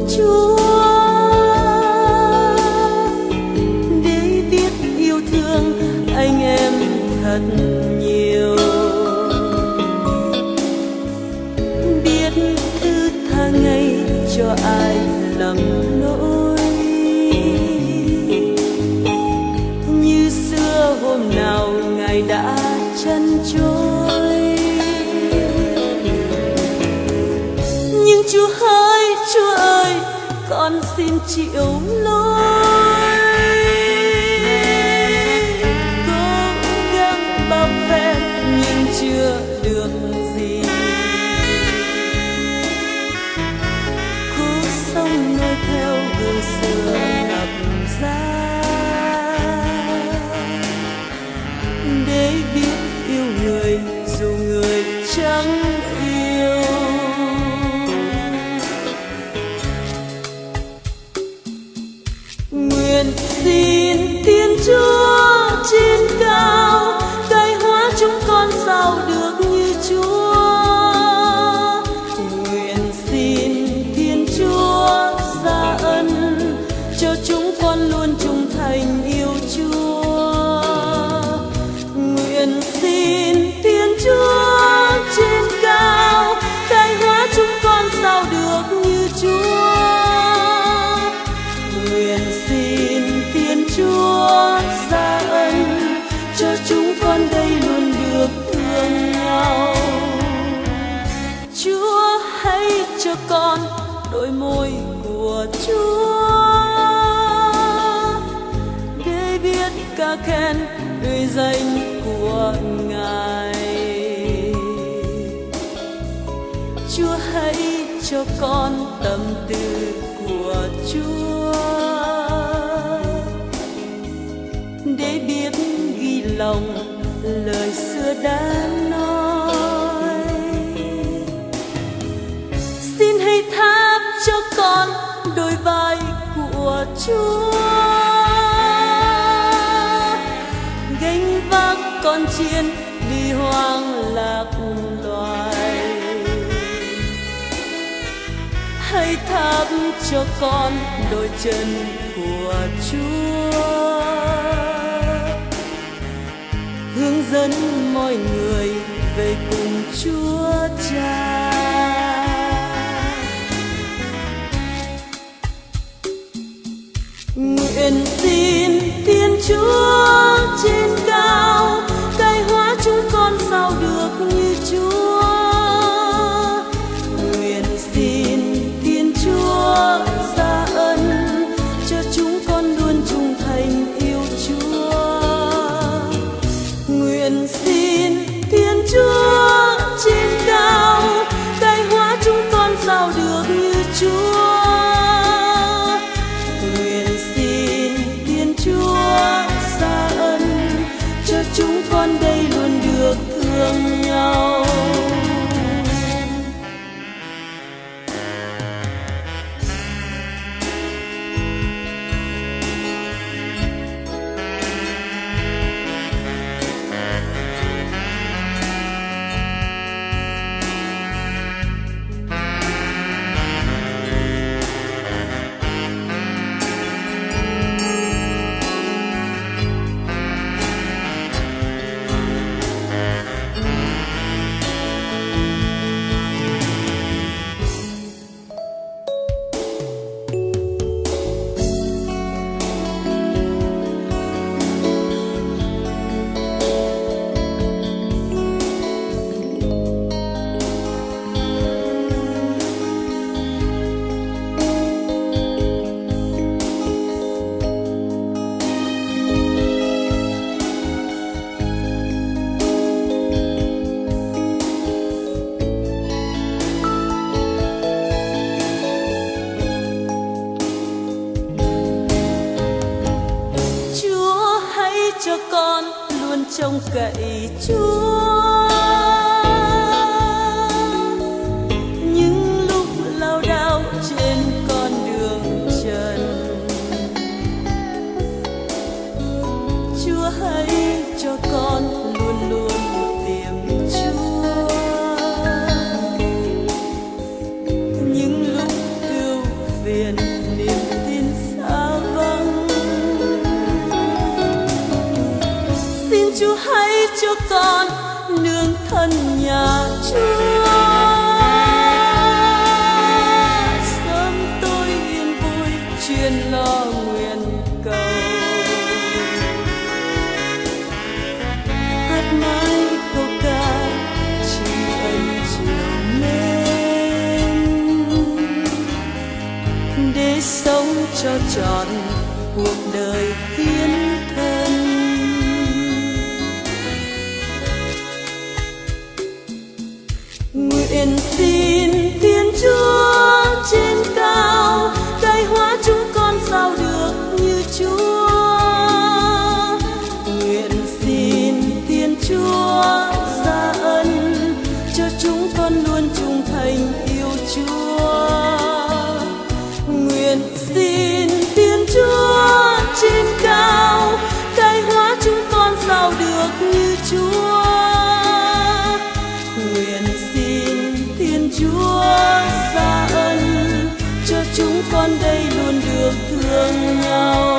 Chúa, để biết yêu thương anh em thật nhiều, biết thứ tha ngay cho ai lầm lỗi. Như xưa hôm nào Ngài đã chân trôi, nhưng Chúa ơi, con xin chịu lỗi. Cố gắng bao phen nhưng chưa được gì, cố sống noi theo gương xưa ngập ra, để biết yêu người dù người chẳng yêu. Nguyện xin Thiên Chúa trên cao cai hóa chúng con sao được như Chúa. Nguyện xin Thiên Chúa ra ân cho chúng con luôn trung thành yêu Chúa. Nguyện xin Thiên Chúa trên cao cai hóa chúng con sao được như Chúa. Nguyện xin Thiên Chúa ra ân cho chúng con đây luôn được thương nhau. Chúa hãy cho con đôi môi của Chúa, để biết ca khen uy danh của Ngài. Chúa hãy cho con tâm tư của Chúa, để biết ghi lòng lời xưa đã nói. Xin hãy tháp cho con đôi vai của Chúa, gánh vác con chiên đi hoang lạc loài. Hãy tháp cho con đôi chân của Chúa, hướng dẫn mọi người về cùng Chúa Cha. Nguyện xin Thiên Chúa trên cao cai hóa chúng con sao được như Chúa. Nguyện xin Thiên Chúa ra ân cho chúng con luôn trung thành yêu Chúa. Nguyện xin Thiên Chúa trên cao cai hóa chúng con sao được như Chúa. Nguyện xin Thiên Chúa ra ân cho chúng con đây luôn được thương nhau. Cho con luôn trông cậy Chúa, những lúc lao đao trên con đường trần. Chúa hãy cho con luôn luôn tìm Chúa, những lúc ưu phiền thân nhà Chúa. Sớm tôi yên vui chuyên lo nguyện cầu, hát mãi câu ca tri ân chiều mến, để sống cho trọn cuộc đời hiến thân. Nguyện xin Thiên Chúa trên cao cai hóa chúng con sao được như Chúa. Nguyện xin Thiên Chúa ra ân cho chúng con luôn trung thành yêu Chúa. Nguyện xin Thiên Chúa trên cao cai hóa chúng con sao được như Chúa. Nguyện xin Thiên Chúa ra ân cho chúng con đây luôn được thương nhau.